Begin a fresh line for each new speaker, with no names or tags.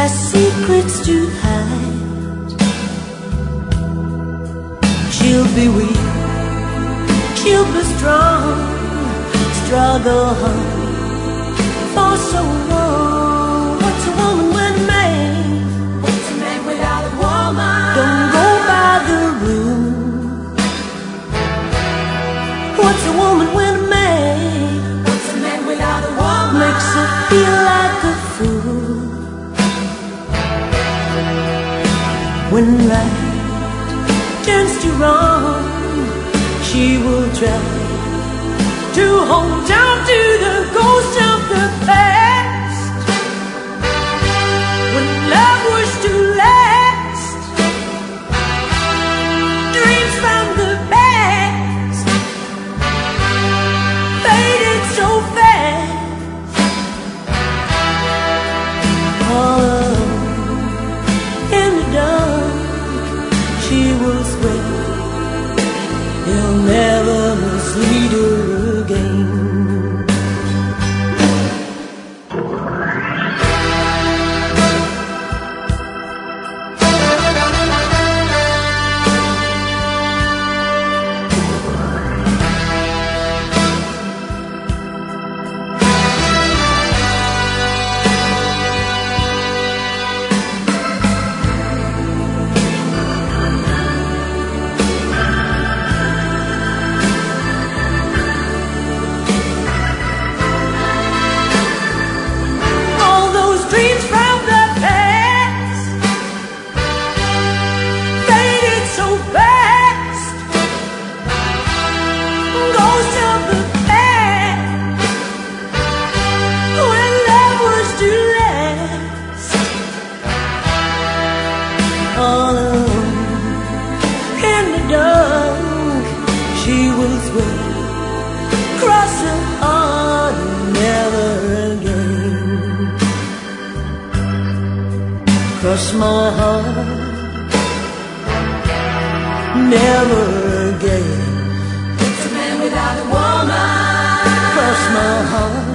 secrets to hide. She'll be weak, she'll be strong, struggle hard for so long. What's a woman with a man? What's a man without a woman? Don't go by the rule. What's a woman with a man? What's a man without a woman? Makes her feel like a fool. When right turns to wrong, she will try to hold on to the ghost of the past. When love was to last, dreams from the past faded so fast. All alone in the dark, she will swear he'll never mislead her again. All alone in the dark, she will swear, cross her heart, never again. Cross my heart, never again. It's a man without a woman. Cross my heart.